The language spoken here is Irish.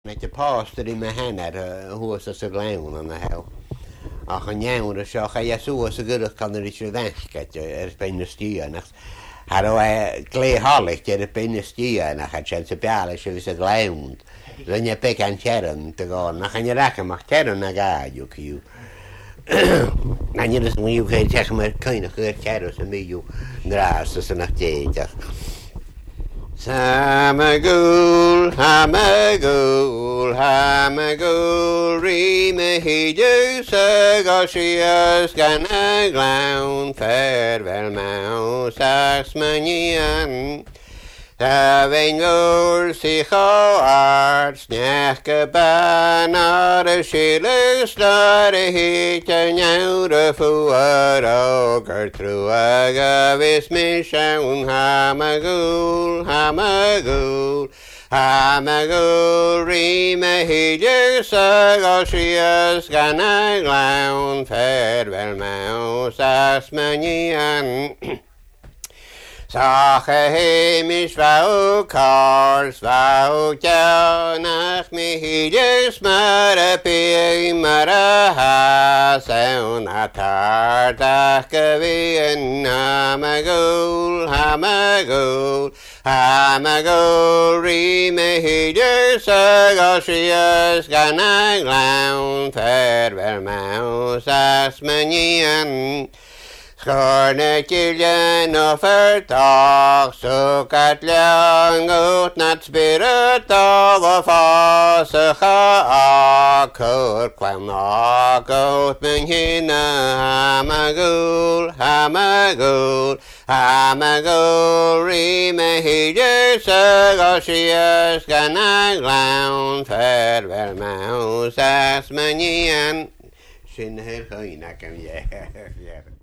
Met je pastor in mijn hand, hoe is dat zo klein aan de hel? Ach, en jij moet zo, ga je zo goed kan er iets denken, er is de stuur. Hadden wij kleehallig, er is de stuur, en dan gaat je het bellen, je is het klein. Dan je pik aan kern te gaan, dan ga je raken, maar kern naar ga je. En je dus moet je zeggen, maar kan je nog kern, zo met je draast, dus nog tegen. Hamagul, hamagul, hamagul, rimehidus, agosius, ganaglaun, farewell mouse, asmanian. Having sich art, snäcka banar, skillus, lare hit, en joude fuar, åker truaga, vis mission, hamagul, hamagul. Hamagul, rimehidus, agosius, ganaglaun, farewell mouse, asmanian. Sache hemisch vau kars vau tjanach mihidus mara pi mara hasen atartach gevien hamagul hamagul hamagul rimehidus agosius ganaglaun farewell mouse asmanian. Skarnekiljen offertag, sukat ljangot nat spirit av och fasega akkur kvam akut men hinna hamagul, hamagul, hamagul rimehidus agosius ganaglaun farewell mouse asmanian. Sin her höjna kan jag.